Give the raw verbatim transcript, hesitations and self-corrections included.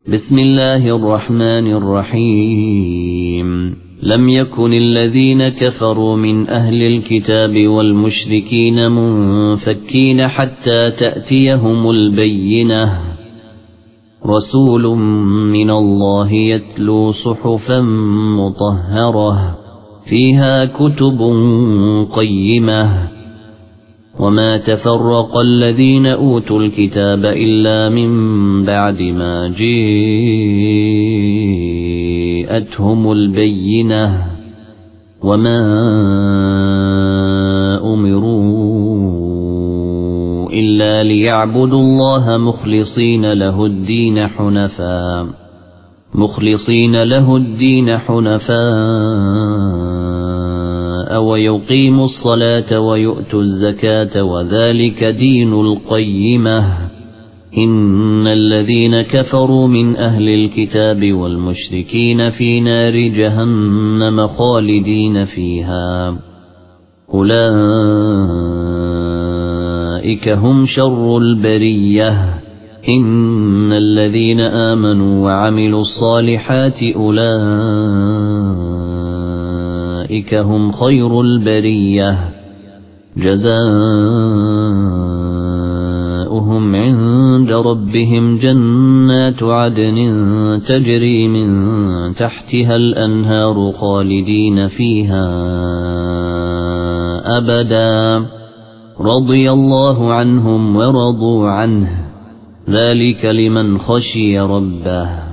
بسم الله الرحمن الرحيم لم يكن الذين كفروا من أهل الكتاب والمشركين منفكين حتى تأتيهم البينة رسول من الله يتلو صحفا مطهرة فيها كتب قيمة وما تفرق الذين أوتوا الكتاب إلا من بعد ما جاءتهم البينة وما أمروا إلا ليعبدوا الله مخلصين له الدين حنفاء مخلصين له الدين حنفاء ويقيموا الصلاة ويؤتوا الزكاة وذلك دين القيمة إن الذين كفروا من أهل الكتاب والمشركين في نار جهنم خالدين فيها أولئك هم شر البرية إن الذين آمنوا وعملوا الصالحات أولئك هم خير البرية جزاؤهم عند ربهم جنات عدن تجري من تحتها الأنهار خالدين فيها أبدا رضي الله عنهم ورضوا عنه ذلك لمن خشي ربه